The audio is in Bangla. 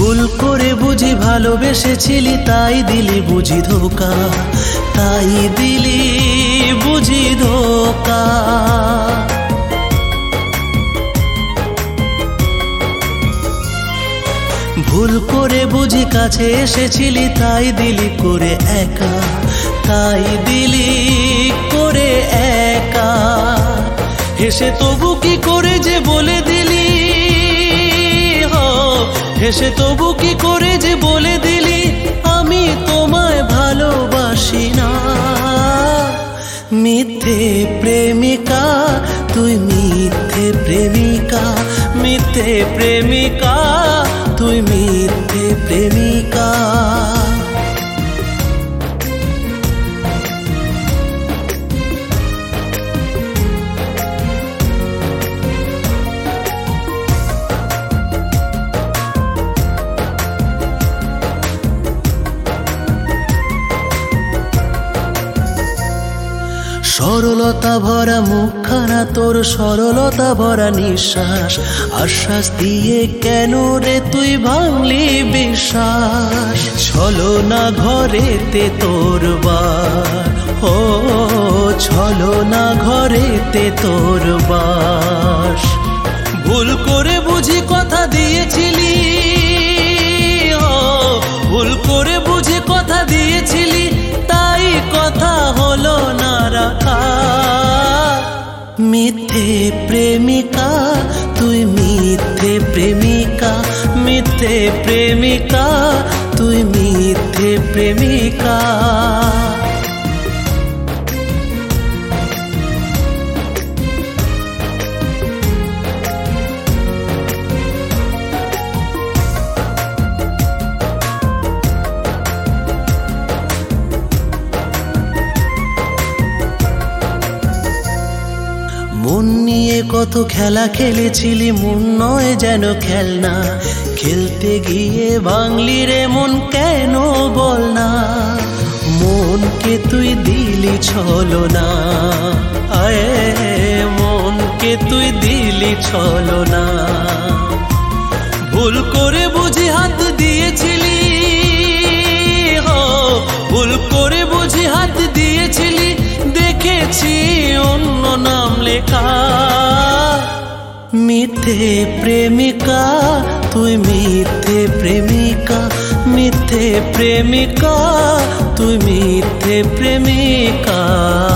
ভুল করে বুঝি ভালোবেসেছিলি, তাই দিলি বুঝি ধোকা, তাই দিলি বুঝি ধোকা। ভুল করে বুঝি কাছে এসেছিলি, তাই দিলি করে একা, তাই দিলি করে একা। হেসে তবু কি করে যে বলে দিলি, হেসে তবু কি করে যে বলে দিলি আমি তোমায় ভালোবাসি না। মিথ্যে প্রেমিকা তুই, মিথ্যে প্রেমিকা, মিথ্যে প্রেমিকা তুই, মিথ্যে প্রেমিকা। সরলতা ভরা মুখখানা তোর, সরলতা ভরা নিঃশ্বাস, আশ্বাস দিয়ে কেন রে তুই ভাঙলি বিশ্বাস। ছলনা ঘরেতে তোর বার, ও ছলনা ঘরেতে তোর বাস। ভুল করে বুঝি কথা দিয়েছিলি, ভুল করে বুঝি কথা দিয়েছিলি, তাই কথা হলো না রাখা। মিথ্যে প্রেমিকা তুই, মিথ্যে প্রেমিকা, মিথ্যে প্রেমিকা তুই, মিথ্যে প্রেমিকা। মন নিয়ে কত খেলা খেলেছিলি, মন নয় যেন খেলনা, খেলতে গিয়ে ভাঙলি রে মন কেন বল না। মনকে তুই দিলি ছলনা, আয়ে মনকে তুই দিলি ছলনা। ভুল করে বুঝি হাত দিয়েছিলি, ভুল করে বুঝি হাত দিয়েছিলি, দেখেছি অন্য নাম লেখা। মিথ্যে প্রেমিকা তুই, মিথ্যে প্রেমিকা, মিথ্যে প্রেমিকা তুই, মিথ্যে প্রেমিকা।